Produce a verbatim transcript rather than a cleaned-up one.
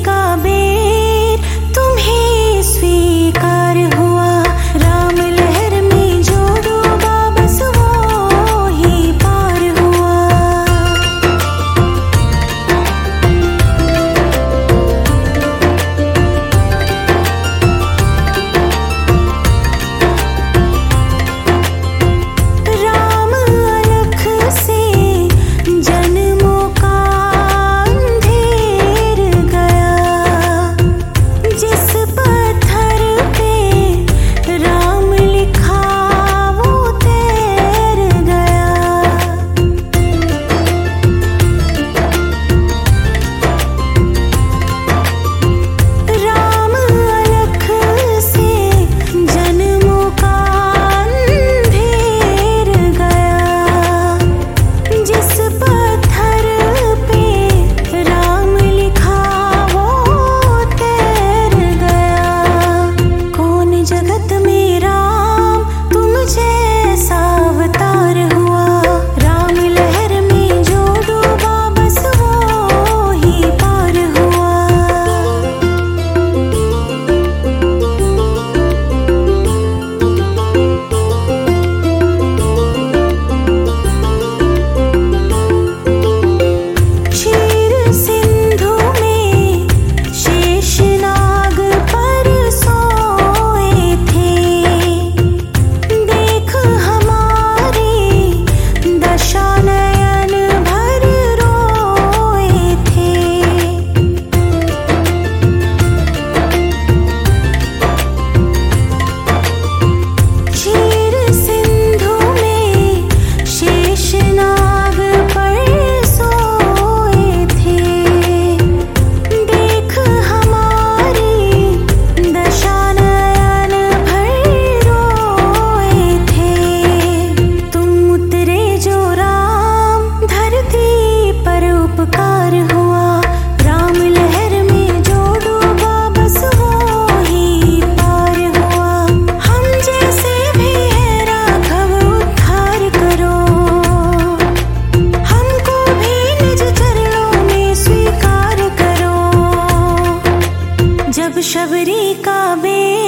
का बेर तुम्हें स्वीकार हुआ। राम लहर में जो डूबा बस वो ही पार हुआ। राम अलख से जन्मों का अंधेर गया। जिस पत्थर पे राम लिखा वो तैर गया। राम अलख से जन्मों का अंधेर गया। जिस पत्थर पे राम लिखा वो तैर गया। कौन जगत में राम तुम जैसा अवतार हुआ। राम लहर में जो डूबा बस वो ही पार हुआ। क्षीर सिंधु में शेषनाग पर सोए थे। देख हमारी दशा नयन भर रोए थे। क्षीर सिंधु में शेषनाग पर सोए थे। देख हमारी दशा नयन भर रोए थे। तुम उतरे जो राम धरती पर उपकार हुआ। राम लहर में जो डूबा बस वो ही पार हुआ। हम जैसे भी है राघव उद्धार करो। हमको भी निज चरणों में स्वीकार करो। जब शबरी का बेर